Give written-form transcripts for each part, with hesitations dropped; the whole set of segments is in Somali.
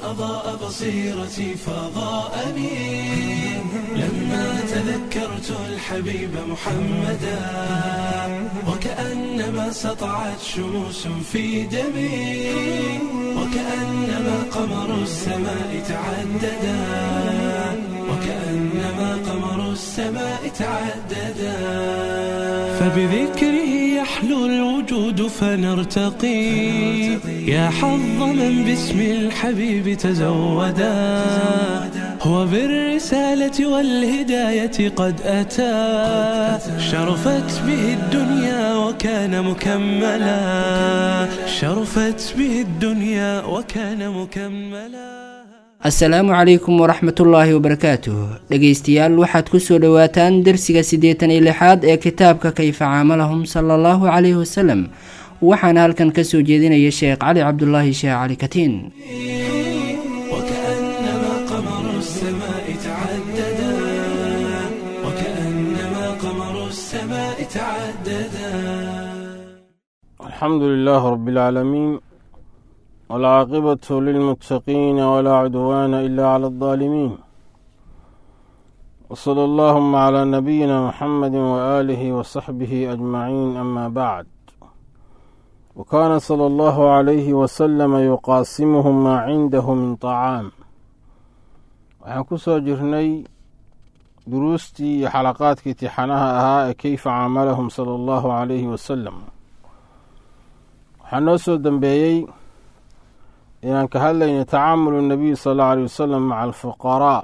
أضاء بصيرتي فضاءني لما تذكرت الحبيب محمدا وكأنما سطعت شموس في دمي وكأنما قمر السماء تعددا وكأنما قمر السماء تعددا فبذكره يحلو الوجود فنرتقي يا حظ من باسم الحبيب تزودا هو بالرسالة والهداية قد أتى شرفت به الدنيا وكان مكملا شرفت به الدنيا وكان مكملا. السلام عليكم ورحمة الله وبركاته. dhageystayaal waxaad ku soo dhawaataan darsiga 86 ee kitaabka kayfa caamalahum sallallahu alayhi wasallam waxaana halkan ka soo jeedinaya Sheekh Cali Cabdullaahi Sheekh Cali Katiin. وكأنما قمر السماء تعددا وكأنما قمر السماء تعددا. الحمد لله رب العالمين والعاقبة للمتقين ولا عدوان إلا على الظالمين وصلى اللهم على نبينا محمد وآله وصحبه أجمعين أما بعد. وكان صلى الله عليه وسلم يقاسمهم ما عنده من طعام. وحكسو جرني دروستي حلقات كتحنها أها كيف عاملهم صلى الله عليه وسلم. حنوسو دنبيي إن كهلين تعامل النبي صلى الله عليه وسلم مع الفقراء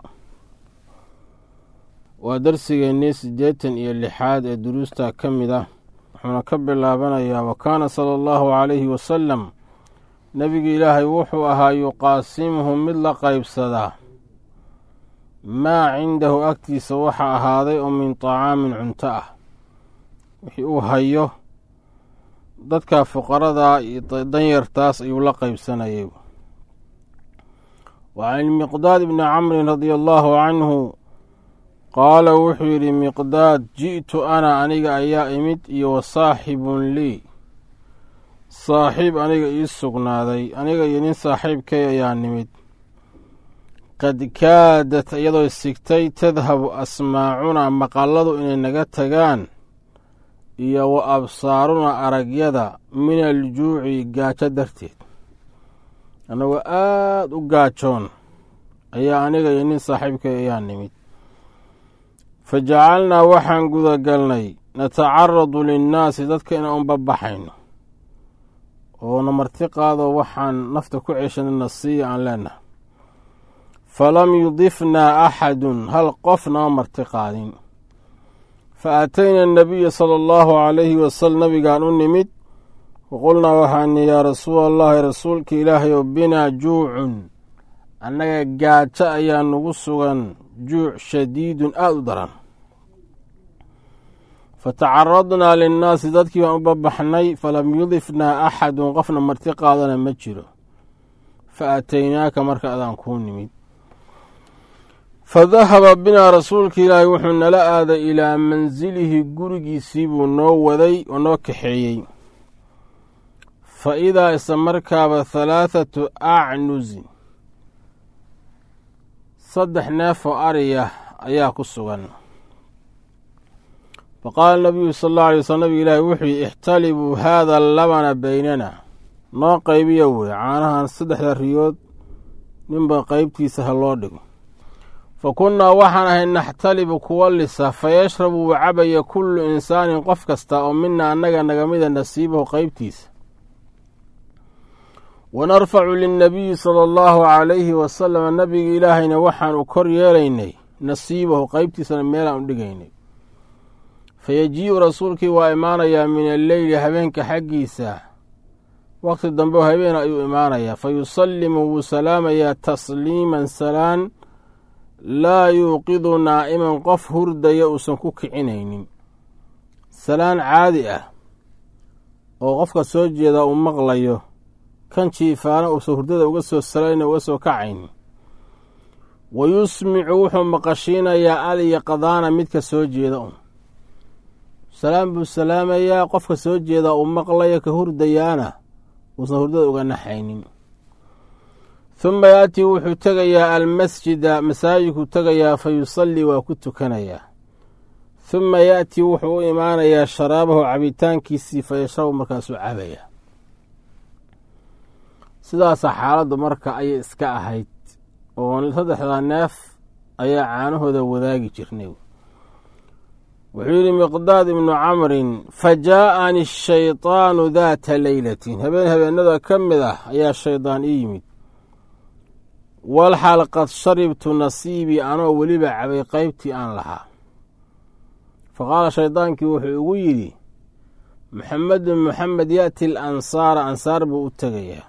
ودرسي الناس جيتا إلى اللحاد الدروستا كمدة ونكبر لابنايا. وكان صلى الله عليه وسلم نبي إلهي وحوها يقاسمهم من لقيب صدا ما عنده أكتي سوحا هذا من طعام عنتاه وحيوهيه dadka fuqarada danyartaas ayuu la qaybsanayay. وعن المقداد بن عمرو رضي الله عنه قال وحير مقداد جئت أنا أنيق أيا إمد وصاحب لي صاحب أنيق يسقنا ذي أنيق ينين صاحب كي أيا نمد قد كادت أيضا السكتي تذهب أسماعنا مقالد إن النقاتقان iyo wa absaaruna aragyada min aljuuci gaajo darteed anagoo aad u gaajoon ayaa aniga iyo nin saaxiibkay ayaa nimid fajacalnaa waxaan gudagalnay natacaradu linnaasi dadka inaan unbabaxayno oona marti qaado waxaan nafta ku ceshanina siiya aan leenahay falam yudifnaa axadun hal qofna marti qaadin فأتينا النبي صلى الله عليه وسلم نبي قال نمت وقلنا وحاني يا رسول الله رسولك إلهي وبنا جوع أنك قاتا يا نغسغا جوع شديد أقدرا فتعرضنا للناس ذاتك وأببحني فلم يضفنا أحد وقفنا مرتقى ذنا مجره فأتيناك مركا كون نمت فذهب بنا رسولك إلهي وحنا لآذ إلى منزله قرقي سيبو نوذي ونوكحيي فإذا استمركب 3 أعنز صدح ناف أريه أياك السغن. فقال النبي صلى الله عليه وسلم إلهي وحي احتلبوا هذا اللبن بيننا نوقي بيوي عانها صدح الرياض ننبا قيبتي سهلودك فكنا وحنا نحتلب كوالسا فيشرب وعبي كل إنسان قف كستا ومنا أنك نقمدا نسيبه قيبتيس ونرفع للنبي صلى الله عليه وسلم النبي إلهينا وحن وكرياليني نسيبه قيبتيس نميلا أمدقيني فيجيء رسولك وإيمانيا من الليل هبينك حقيسا وقت الدنبو هبين أيو إيمانيا فيسلم وسلاميا تسليما سلام laa yuuqidu naa'iman qof hurdaya uusan ku kicinaynin salaan caadi ah oo qofka soo jeeda uu maqlayo kan jiifaana uusan hurdada uga soo salayna uga soo kacaynin wayusmicu wuxuu maqashiinayaa alyaqdaana midka soo jeeda salaam buu salaamayaa qofka soo jeeda uu maqlayo ka hurdayaana uusan hurdada uga naxaynin huma yaatii wuxuu tegayaa almasjida masaajidkuu tegayaa fa yusallii waa ku tukanayaa huma yaatii wuxuu u imaanayaa sharaabahu cabitaankiisii fa yashrabu markaasuu cabayaa. sidaasaa xaaladdu marka ayay iska ahayd oo 3 neef ayaa caanahooda wadaagi jirnay. wuxuu yidhi miqdaad ibnu camrin fa jaa'ani ashayطaanu daata leylatin habeenada ka mid ah ayaa shaydaan ii yimid walxaal qad sharibtu nasiibii anoo weliba cabay qaybtii aan lahaa. faqaala shaydaankii wuxuu igu yidhi muxamedun muxamed yaأti alansaara ansaar buu u tegayaa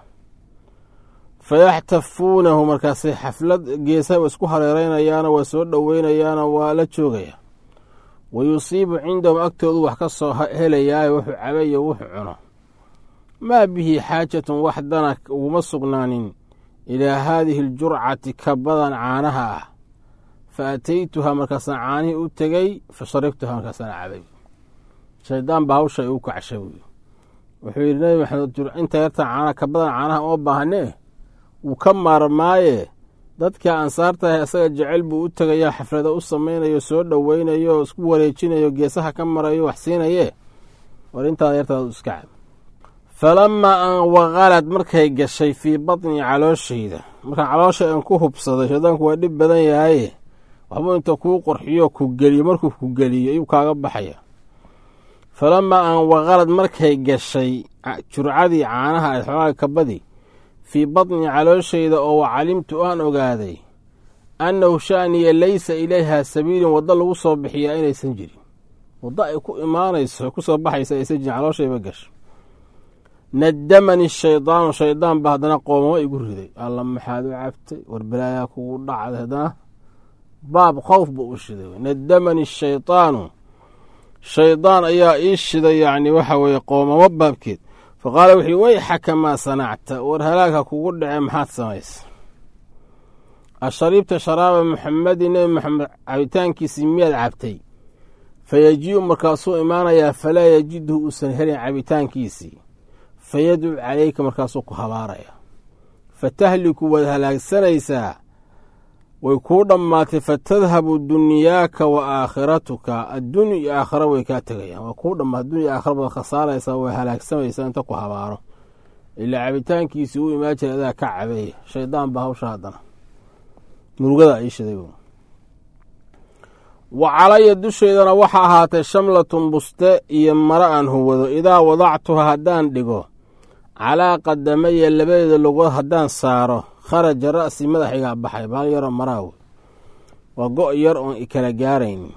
fayaxtafuunahu markaasay xaflad geesaha isku hareeraynayaano waa soo dhoweynayaano waa la joogayaa wayusiibu cindahum agtoodu wax ka soo helayaayo wuxuu cabayo wuxuu cuno maa bihi xaajatun wax dana uguma sugnaanin ilaa haadihi aljurcati kabadan caanaha ah fa ataytuhaa markaasaan caanihii u tegey fa sharibtuhaa markaasaan cabay. shaydaan baa hawsha igu kacshay wuxuu yidhi nabi maxamed inta yartaa kabadan caanaha uma baahnee wuu ka maarmaaye dadka ansaartaah isaga jecel buu u tegayaa xaflada u samaynayo soo dhoweynayo isku wareejinayo geesaha ka marayo wax siinaye war intaada yartaadu iska cab. falamaa an waqalad markay gashay fii batnii calooshayda markaan caloosha aan ku hubsaday shaydaanku waa dhib badan yahaye waxbuu inta kuu qorxiyo ku geliyo markuu ku geliyo ayuu kaaga baxaya. falamaa an waqalad markay gashay jurcadii caanaha ay xoogaa kabadii fii batnii calooshayda oo wacalimtu aan ogaaday annahu sha'niya laysa ilayhaa sabiilin waddo lagu soo bixiyaa inaysan jirin waddo ay ku imaanayso ku soo baxaysa aysan jirin calooshayba gasho nadamani shaydaanu shaydaan baa haddana qoomamo igu riday alla maxaad u cabtay war balaayaa kugu dhacday haddana baab khowf buu u shiday nadamani shaydaanu shaydaan ayaa ii shiday yacni waxa weeye qoomamo baabkeed faqaala wuxuu wayxaka maa sanacta war halaagha kugu dhace maxaad samaysa asharibta sharaaba muxamedin nebi moxamed cabitaankiisii miyaad cabtay fayajii'u markaasuu imaanayaa falaa yajidhu uusan helin cabitaankiisii fayadcuu calayka markaasuu ku habaaraya fatahliku waad halaagsanaysaa way kuu dhammaatay fatadhabu dunyaaka wa aakhiratuka addunya iyo aakhira way kaa tegayaan waa kuu dhammaatay addunya aakhira baad khasaaraysaa way halaagsamaysaa inta ku habaaro ilaa cabitaankiisii u imaan jiray adaa ka cabeeya shaydaan baa hawsha haddana murugada ii shiday wa calaya dusheedana waxa ahaatay shamlatun buste iyo mara aan huwado idaa wadactuha haddaan dhigo calaa qadamaya labadeeda lugood haddaan saaro kharaja ra'si madaxaygaa baxay baal yaroo maraawe waa go' yar oon ikala gaaraynin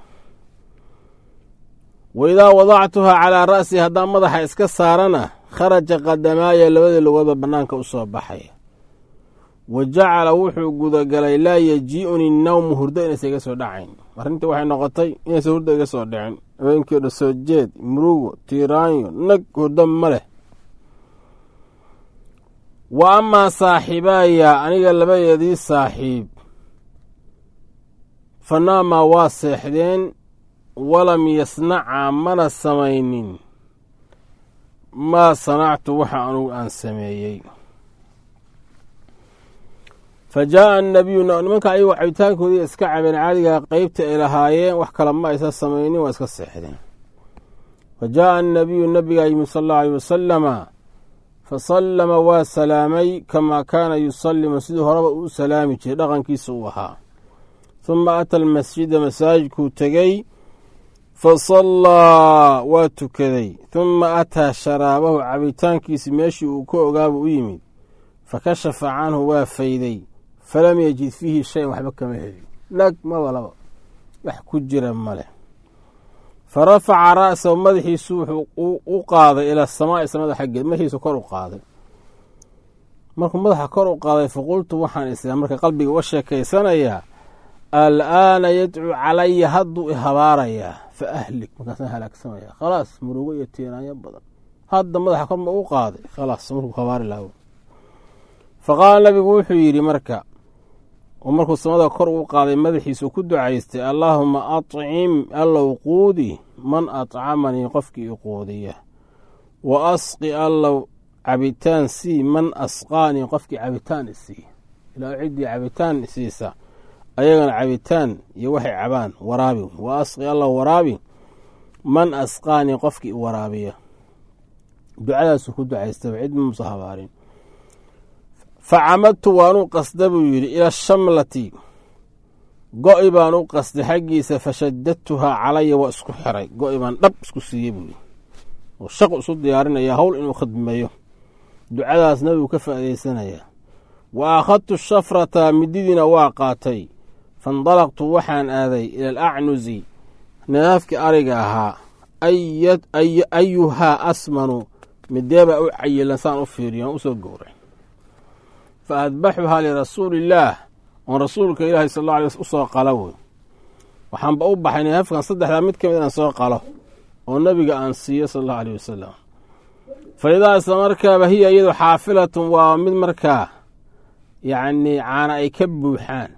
wa idaa wadactuhaa calaa ra'si haddaan madaxa iska saarana kharaja qadamaaya labadii lugoodba bannaanka u soo baxaya wa jacala wuxuu gudagalay laa yajii'uni nawmu hurdo inaysa iga soo dhacayn arrintii waxay noqotay inaysa hurdo iga soo dhicin habeenkii dha soo jeed murugo tiiraanyo nag hurdo ma leh wa amaa saaxibaaya aniga labadeedii saaxiib fanaamaa waa seexdeen walam yasnacaa mana samaynin maa sanactu waxa anugu aan sameeyey fa jaa'a annabiyu nimanka ayagoo cabitaankoodii iska cabeen caadigaa qeybta ay lahaayeen wax kale ma aysa samaynin waa iska seexdeen fa jaa'a annabiyu nabigaa yimid sala allahu aleyh wasalama fasallama waa salaamay kamaa kaana yusallimu sidii horeba uu salaami jiray dhaqankiisa uu ahaa huma ata almasjida masaajidkuu tegey fasallaa waa tukaday huma ataa sharaabahu cabitaankiisi meeshii uu ka ogaabuu u yimid fakashafa canhu waa fayday falam yajid fiihi shayan waxba kama helin nag maba laba wax ku jira maleh farafaca ra'sahu madaxiisu wuxuu u qaaday ila samaa'i samada xaggeed madaxiisu kor u qaaday markuu madaxa kor u qaaday faqultu waxaan isla marka qalbiga uga sheekaysanayaa al'aana yadcuu calaya hadduu ihabaarayaa fa ahlik markaasaan halaagsamaya khalaas murugo iyo tiiraanyo badan hadda madaxa kor ma u qaaday khalaas markuu habaari lahaa faqaala nabigu wuxuu yidhi marka oo markuu samada kor u qaaday madaxiisu ku ducaystay allaahuma acim allow quudi man acamanii qofkii i quudiya wa asqi allow cabitaan sii man asqaanii qofkii cabitaan isii ilaa ciddii cabitaan siisa ayagana cabitaan iyo waxay cabaan waraabi. wa asqi allah waraabi man asqaanii qofkii waraabiya. ducadaasu ku ducaystaba cid muusa habaarin. facamadtu waanu qasda buu yidhi ila shamlati go-i baan u qasday xaggiisa fashadadtuhaa calaya waa isku xiray. go-i baan dhab isku siiyey buu yidhi oo shaqu isu diyaarinaya howl inuu khidmeeyo. ducadaas nabigu ka faa'idaysanayaa. wa akhadtu shafrata mididiina waa qaatay. faindalaqtu waxaan aaday ila alacnusi neefkii ariga ahaa ayuhaa asmanu mideebaa u cayilan saan u fiiriyan u soo gowray. fa adbaxuhaa lirasuuliillaah oon rasuulka ilaahi sal alla alay u soo qalo wey. waxaanba u baxay neefkan saddexdaa mid ka mid inaan soo qalo oo nebiga aan siiyo sal allahu aleyh wasalam. fa idaa isla markaaba hiya iyadu xaafilatun waa mid markaa yacnii caana ay ka buuxaan.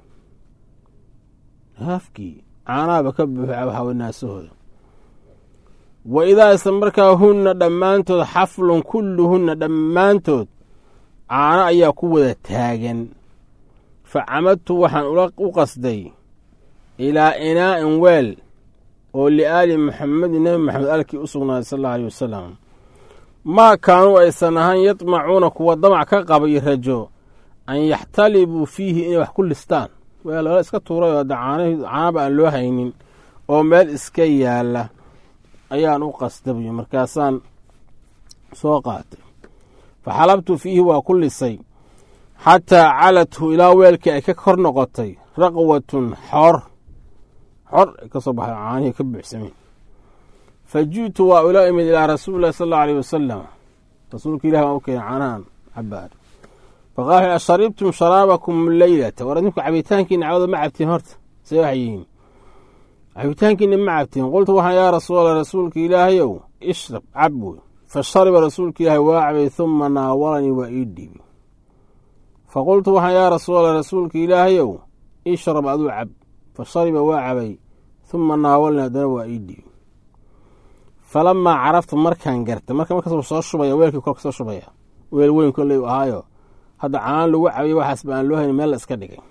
neefkii caanaaba ka buuxa hawanaasahooda. wa idaa isla markaa hunna dhammaantood xaflun kulluhunna dhammaantood caano ayaa ku wada taagan. fa camadtu waxaan u qasday ilaa inaa'in weel oo liaali muxamedin nebi maxamed alkii u sugnaaday sal alla aleyh wasalam. maa kaanuu aysan ahaan yadmacuuna kuwa damac ka qaba iyo rajo an yaxtalibuu fiihi inay wax ku listaan. weel lala iska tuuray oo caanaba aan loo haynin oo meel iska yaalla ayaan u qasdabiyo markaasaan soo qaatay. fa xalabtu fiihi waa ku lisay xataa calathu ilaa weelkii ay ka kor noqotay raqwatun xor ay ka soo baxday caanihii ka buuxsameen. fa ji'tu waa ula imid ilaa rasuulillahi sal allau aleyh wasalam. rasuulka ilahi waan u keenay caanahan cabaar. faqaal asharibtum sharaabakum leylata war idinku cabitaankiina cawada ma cabtiin horta see waxay yihiin cabitaankiina ma cabtiin. qultu waxaan yaa rasuulallah rasuulka ilaahayow ishrab cab wey. fa shariba rasuulka ilaahay waa cabay huma naawalanii waa ii dhiibi. fa qultu waxaan yaa rasuulallah rasuulka ilaahayow ishrab aduu cab. fa shariba waa cabay huma naawalanii haddana waa ii dhiibi. falamaa caraftu markaan gartay markaasuu soo shubaya weelkii kor ka soo shubaya weel weyn kolley u ahaayo hadda caan lagu cabiyo waxaas ba aan loo haynin meel la iska dhigay.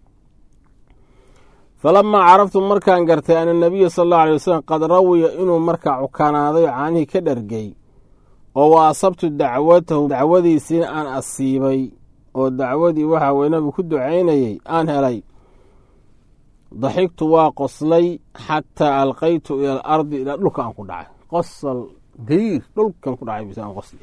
falamaa caraftu markaan gartay ana nabiya sal allau alay wasalam qad rawiya inuu markaa cukanaaday oo caanihii ka dhargay oo wa asabtu dacwatahu dacwadiisiina aan asiibay oo dacwadii waxaa weye nabigu ku ducaynayey aan helay. daxigtu waa qoslay xataa alqaytu ila alardi ilaa dhulka aan ku dhacay. qosal gariir dhulkan ku dhacay bisaan qosli.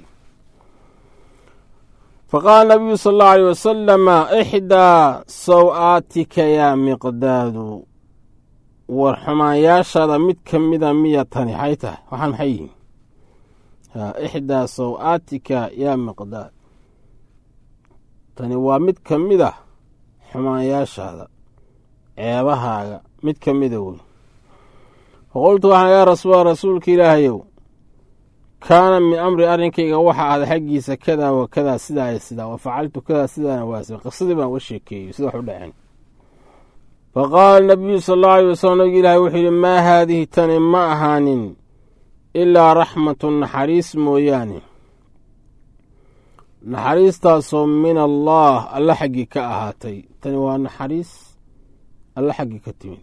faqaala nabiyu sal allau aleyh wasalama ixdaa saw'aatika yaa miqdaadu war xumaanyaashaada mid ka mida miya tani xay tahay waxaan maxay yihiin. ixdaa saw'aatika yaa miqdaad tani waa mid ka mid ah xumaanyaashaada ceebahaaga mid ka mida wey. faqultu waxaan yaa rasuula rasuulka ilaahayow kaana min amri arrinkayga waxa ahda xaggiisa kadaa wa kadaa sidaa iyo sidaa wa facaltu kadaa sidaana waasa qisadii baan uga sheekeeyey sida wax u dhaceen. faqaala nabiyu sal allau alay wasalam nabigi ilaahay wuxuu yidhi maa haadihi tani ma ahaanin ilaa raxmatun naxariis mooyaane naxariistaasoo min allaah alla xaggii ka ahaatay. tani waa naxariis alla xaggii ka timid.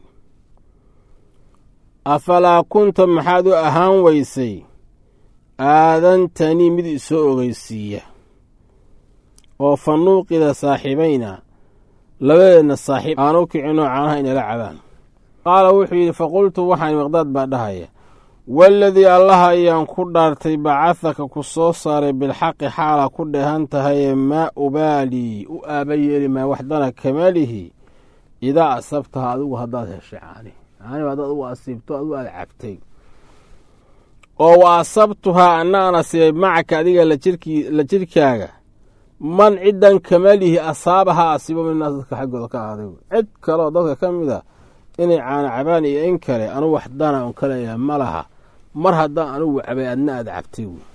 afalaa kunta maxaad u ahaan weysay aadantanii mid isoo ogeysiiya oo fa nuuqida saaxiibayna labadeedna saaxiib aan u kicinoo caanaha inala cabaan. qaala wuxuu yidhi faqultu waxaan miqdaad baa dhahaya waaladii allaha ayaan ku dhaartay bacahaka ku soo saaray bilxaqi xaala ku dheehan tahaye maa ubaalii u aaba yeeli maa waxdana kamalihi idaa asabtaha adigu haddaad heshay caanihi haddaad ugu asiibto adigu aad cabtay oo wa asabtuhaa anna aan asiibay macaka adiga la jirkaaga man ciddan kamalihi asaabaha asiibo minaas dadka xaggooda ka ahaaday cid kaleoo dadka ka mid a inay caana cabaan iyo in kale anugu waxdana un ka leeyahay ma laha mar haddaan anugu cabay adna aad cabtay wey.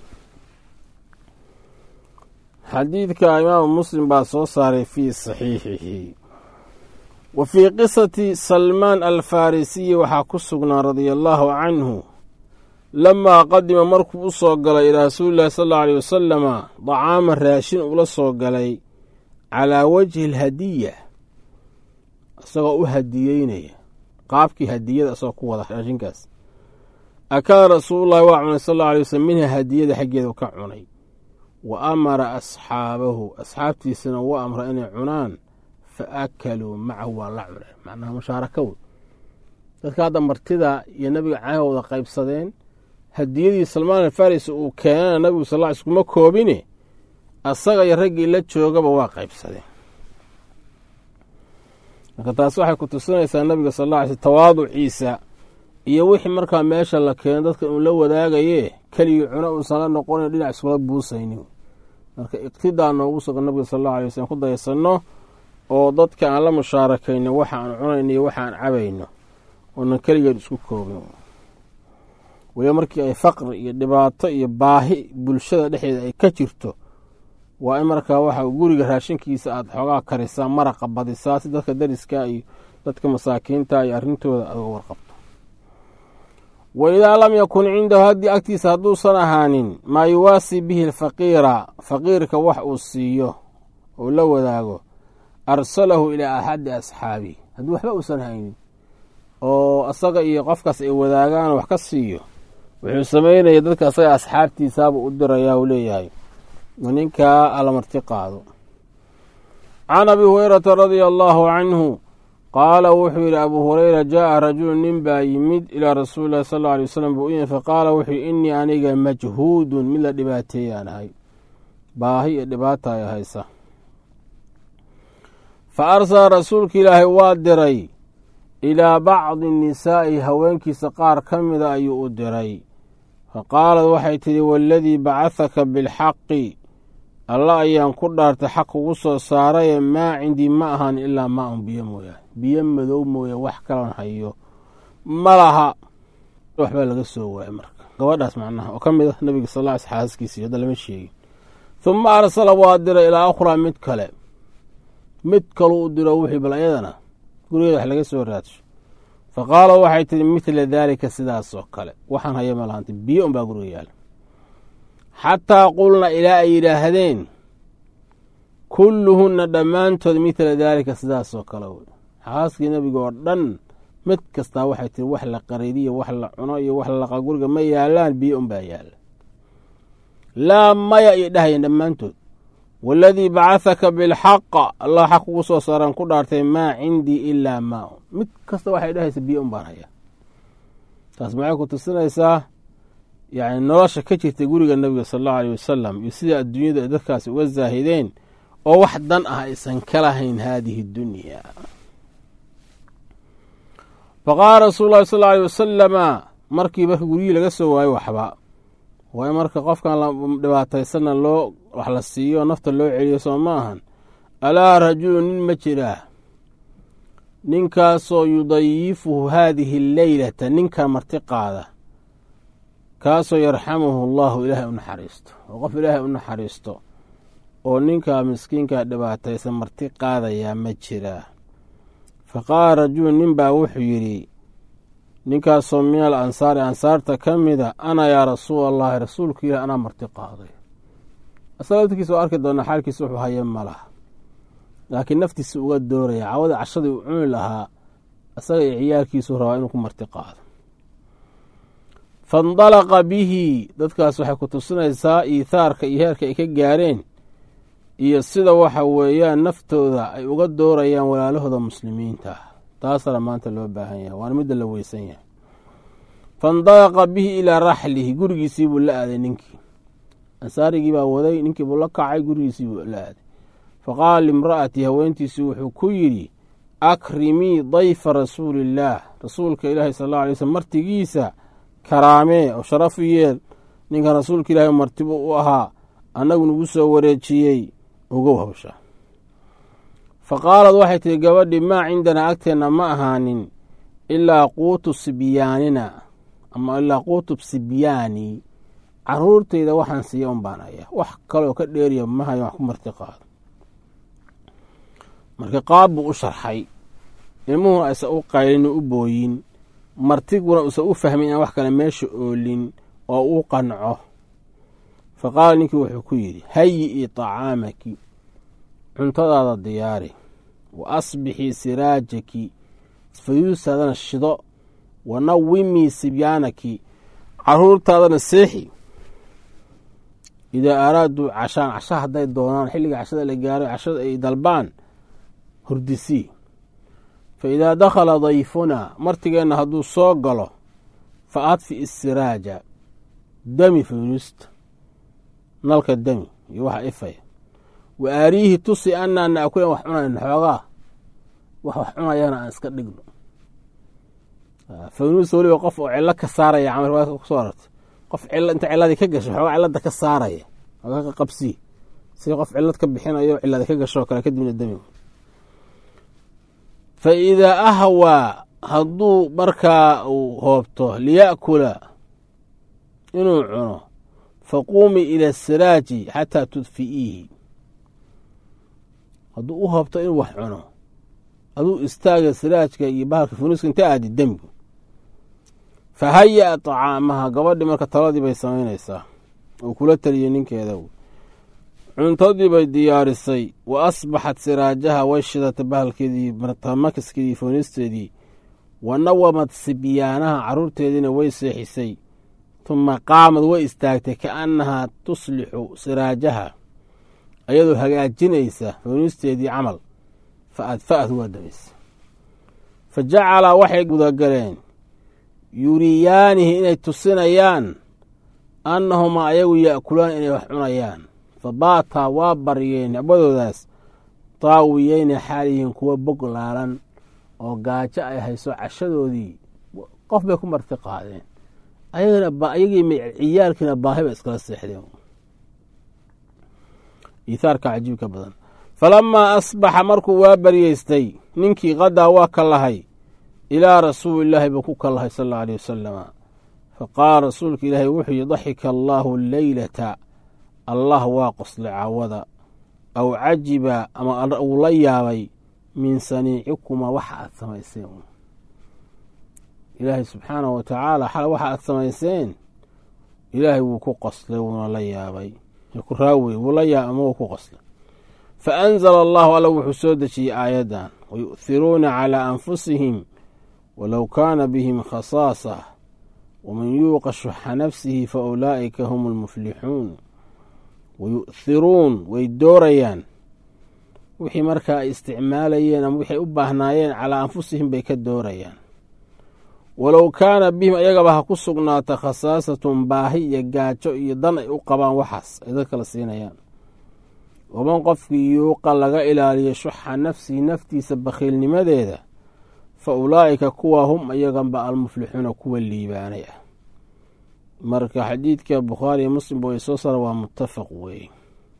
xadiidka imaamu muslim baa soo saaray fii saxiixihi. wa fii qisati salmaan alfarisiyi waxaa ku sugnaa radia allaahu canhu lamaa qadima markuu u soo galay ilaa rasuulillahi sal allau aleyh wasalama dacaaman raashin ula soo galay calaa wajhi alhadiya isagoo u hadiyeynaya qaabkii hadiyada isagoo ku wada raashinkaas akala rasuululahi waa cunay sal alla alay waslm minha hadiyada xaggeeda ka cunay wa amara asxaabahu asxaabtiisana waa amra inay cunaan fa akaluu macahu waa la cuneen macnaha mushaaraka wey dadka hadda martida iyo nabiga caahooda qaybsadeen hadiyadii salmaan alfarisi uu keenana nabigu sal ll iskuma koobine asaga iyo raggii la joogaba waa qaybsadeen marka taas waxay ku tusinaysaa nabiga sal alla alay slm tawaaduciisa iyo wixii markaa meesha la keeno dadka uu la wadaagaye keligii cuno uusan la noqonayn dhinac iskula buusaynin marka iqtidaa noogu sugan nabiga sal allau alay waslm ku daysanno oo dadka aan la musaarakayno waxa aan cunayno iyo waxa aan cabayno oonan keligeed isku koobin waliba markii ay faqri iyo dhibaato iyo baahi bulshada dhexdeeda ay ka jirto waa in markaa waxa guriga raashinkiisa aad xoogaa karisaa maraqa badisaa si dadka dariska iyo dadka masaakiinta iyo arrintooda aad uga warqabto waidaa lam yakun cindahu haddii agtiisa hadduusan ahaanin maa yuwaasii bihi alfaqiira faqiirka wax uu siiyo oo la wadaago arsalahu ilaa axadi asxaabihi haddii waxba uusan haynin oo asaga iyo qofkaas ay wadaagaan wax ka siiyo wuxuu samaynaya dadka asaga asxaabtiisaabuu u dirayaa uu leeyahay ninkaa alamarti qaado can abi hurayrata radia allaahu canhu qaala wuxuu yidhi abuu hurayra jaa'a rajulu nin baa yimid ilaa rasuuli lahi sal lla alay wasalam buu u yimi faqaala wuxuu yidhi innii aniga majhuudun mid la dhibaateeyaan ahay baahi iyo dhibaata ay haysa fa arsala rasuulka ilaahay waa diray ilaa bacdi nisaa'i haweenkiisa qaar ka mida ayuu u diray fa qaalad waxay tidhi waaladii bacahaka bilxaqi alla ayaan ku dhaartay xaq ugu soo saaraye maa cindii ma ahan ilaa maa un biyo mooyaane biyo madow mooye wax kalan hayo ma laha waxbaa laga soo waayay marka gabadhaas macnaha oo ka mid ah nabiga sal lla xaaskiisii hadda lama sheegin huma arsala waa diray ilaa ukhraa mid kaluu u diro wixii bal ayadana gurigeeda wax laga soo raadsho fa qaala waxay tihi midla daalika sidaas oo kale waxaan haya ma lahantay biyo unbaa guriga yaala xataa qulna ilaa ay yidhaahdeen kulluhunna dhammaantood midla daalika sidaas oo kale wey xaaskii nebiga oo dhan mid kastaa waxay tihi wax la qariiriyo wax la cuno iyo wax laqa guriga ma yaalaan biyo unbaa yaala laa maya iyo dhahayeen dhammaantood waaladii bacahaka bilxaqa allah xaq ugu soo saaraan ku dhaartay maa cindii ilaa maa mid kasta waxay dhahaysa biyo un baan hayaa taas maxay ku tusinaysaa yacni nolosha ka jirtay guriga nabiga sal allahu aleyh wasalam iyo sida adduunyadu ay dadkaasi uga zaahideen oo wax dan ah aysan ka lahayn haadihi dunya faqaala rasuulu llahi sal lla aleyh wasalama markii guryihii laga soo waayo waxba waa in marka qofkan dhibaataysana loo wax la siiyo nafta loo celiyo soo ma ahan alaa rajulu nin ma jiraa ninkaasoo yudayifuhu haadihi alleylata ninkan marti qaada kaasoo yarxamuhu allahu ilaahay u naxariisto oo qof ilaahay u naxariisto oo ninkaa miskiinkaa dhibaataysan marti qaadayaa ma jiraa fa qaala rajulu nin baa wuxuu yidhi ninkaasoo min al ansaari ansaarta ka mida ana yaa rasuula allahi rasuulka ilaah anaa marti qaaday asaga laftirkiisa oo arki doonaa xaalkiisa wuxuu haya ma laha laakiin naftiisa uga dooraya cawada cashadii uu cuni lahaa asaga iyo ciyaalkiisuu rabaa inuu ku marti qaado faindalaqa bihi dadkaas waxay ku tusinaysaa iithaarka iyo heerka ay ka gaareen iyo sida waxa weeyaan naftooda ay uga doorayaan walaalahooda muslimiinta taasana maanta loo baahan yahay waana midda la weysan yahay faindalaqa bihi ilaa raxlihi gurigiisii buu la aaday ninkii ansaarigii baa waday ninkii buu la kacay gurigiisii buu la aaday faqaala limra'atii haweentiisii wuxuu ku yidhi akrimii dayfa rasuuliillaah rasuulka ilaahi sal alla alay waslm martigiisa karaamee oo sharaf u yeel ninkan rasuulka ilaahi martibu u ahaa annagu nagu soo wareejiyey ugow hawsha fa qaalad waxay tihi gabadhii maa cindanaa agteenna ma ahaanin ilaa quutu sibyaanina ama ilaa quutu sibyaani caruurtayda waxaan siiya un baan hayaa wax kaloo ka dheeriya ma hayo wax ku marti qaado marka qaab buu u sharxay ilmuhuna aysan u qaylin u booyin martiguna uusan u fahmin inaan wax kale meesha oolin oo uu qanco fa qaala ninkii wuxuu ku yidhi hayi-i tacaamaki cuntadaada diyaari wa asbixii siraajaki fayuusaadana shido wa nawimii sibyaanaki caruurtaadana seexi idaa araaduu cashaan casha hadday doonaan xilliga cashada la gaaro cashada ay dalbaan hurdisii fa idaa dakhala dayfunaa martigeenna hadduu soo galo fa adfi isiraaja dami faynuusta nalka dami iyo waxa ifaya wa aariihi tusi annaa na'kulan wax cunayno xoogaa wax cunayana aan iska dhigno faynuus weliba qof oo cillo ka saaraya camal riwaayadka ku soo arartay qof cillo inta cilladii ka gasho xoogaa cilladda ka saaraya xoogaa ka qabsii sida qof cillad ka bixinayo cilladii ka gasho kale kadibna damiga fa idaa ahwaa hadduu markaa uu hoobto liya'kula inuu cuno faquumii ila asiraaji xataa tudfi'iihi hadduu u hoobto inuu wax cuno aduu istaaga siraajka iyo bahalka funuuska inta aadi dembi fa haya-a tacaamaha gabadhii marka taladii bay samaynaysaa oo kula taliyey ninkeeda cuntadii bay diyaarisay wa asbaxat siraajaha way shidatay bahalkeedii martamakiskeedii funuusteedii wa nawamad sibyaanaha carruurteediina way seexisay tuma qaamad way istaagtay kaannahaa tuslixu siraajaha ayadoo hagaajinaysa funuusteedii camal fa adfa'ad waa dabaysa fa jacala waxay gudagaleen yuriyaanihi inay tusinayaan annahumaa ayagu ya'kulaan inay wax cunayaan fa baataa waa baryeen abadoodaas taawiyeyna xaaliyihiin kuwa bog laalan oo gaajo ay hayso cashadoodii qof bay ku marti qaadeen ayagii ciyaalkiina baahi bay iskala seexdeen iihaarka cajiibka badan falamaa asbaxa markuu waa baryeystay ninkii qadaa waa ka lahay ilaa rasuulillaahi buu ku ka lahay sal alla alيh wasalama faqaala rasuulka ilaahay wuxuu yihi daxika allaahu leylata allah waa qoslay caawada aw cajiba ama uu la yaabay min saniicikuma waxa aad samayseen ilaahay subxaanahu wa tacaala xal waxa aad samayseen ilaahay wuu ku qoslay wuuna la yaabay ku raawey wuu la yaabay ama wuu ku qoslay fa anzala allahu alla wuxuu soo dejiyey aayaddan wayu'hiruuna calaa anfusihim walow kaana bihim khasaasa waman yuuqa shuxa nafsihi fa ulaa'ika hum almuflixuun wayu'hiruun way doorayaan wixii markaa ay isticmaalayeen ama wixay u baahnaayeen calaa anfusihim bay ka doorayaan walow kaana bihim ayagaba ha ku sugnaata khasaasatun baahi iyo gaajo iyo dan ay u qabaan waxaas ay dad kala siinayaan waman qofkii yuuqa laga ilaaliyo shuxa nafsihi naftiisa bakhiilnimadeeda fa ulaa'ika kuwa hum ayaganba almuflixuuna kuwa liibaanay ah marka xadiidka bukhaari iyo muslimba way soo saara waa muttafaq weeye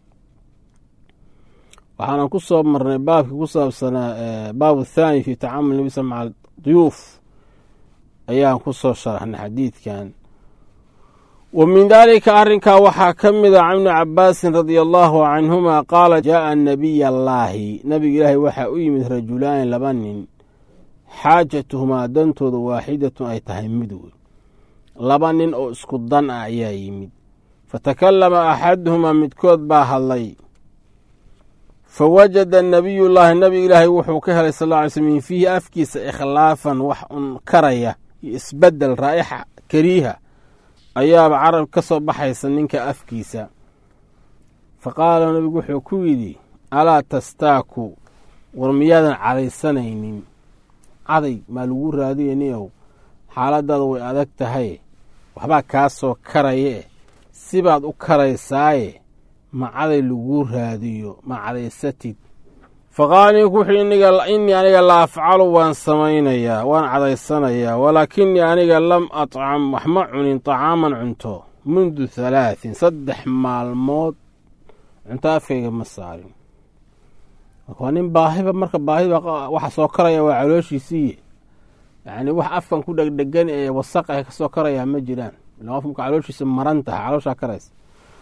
waxaanan ku soo marnay baabkii ku saabsanaa baabu thaani fii tacaamul nabi sal maca duyuuf ayaan ku soo sharaxnay xadiidkan wa min daalika arrinkaa waxaa ka mida can ibni cabaasin radia allaahu canhuma qaala jaaa nabiy allaahi nabiga ilaahay waxaa u yimid rajulaani laba nin xaajatuhumaa dantooda waaxidatun ay tahay mid wey laba nin oo isku dan ah ayaa yimid fatakallama axaduhumaa midkood baa hadlay fa wajada nabiyullaahi nabiga ilaahay wuxuu ka helay sal lla alay slm min fiihi afkiisa ikhlaafan wax un karaya iyo isbeddel raa'ixa kariiha ayaaba carab ka soo baxaysa ninka afkiisa fa qaala nabigu wuxuu ku yidhi alaa tastaaku war miyaadan cadaysanaynin caday maa lagu raadiyaniyow xaaladaada way adag tahay waxbaa kaa soo karaye sibaad u karaysaaye ma caday laguu raadiyo ma cadaysatid faqaala ninku wuxuu innii aniga la afcalu waan samaynayaa waan cadaysanayaa walaakinii aniga lam atcam wax ma cunin طacaaman cunto mundu 3 3 maalmood cunto afkayga ma saarin waa nin baahiba marka baahida waxa soo karaya waa calooshiisii yacni wax afkan ku dhegdhegan ee wasaq ah ka soo karaya ma jiraan ilaa qof marka calooshiisa maran tahay calooshaa karaysa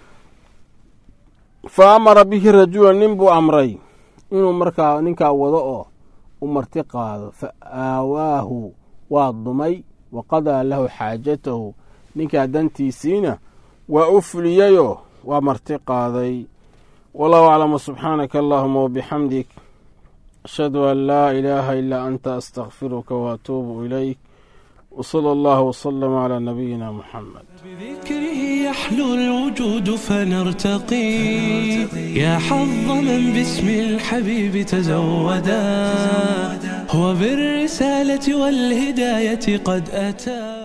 fa amara bihi rajula nin buu amray inuu markaa ninkaa wado oo u marti qaado fa aawaahu waa dumay wa qadaa lahu xaajatahu ninkaa dantiisiina waa u fuliyeyoo waa marti qaaday والله أعلم. سبحانك اللهم وبحمدك أشهد أن لا إله إلا أنت أستغفرك وأتوب إليك وصلى الله وسلم على نبينا محمد. بذكره يحلو الوجود فنرتقي يا حظ من باسم الحبيب تزودا هو بالرسالة والهداية قد أتى.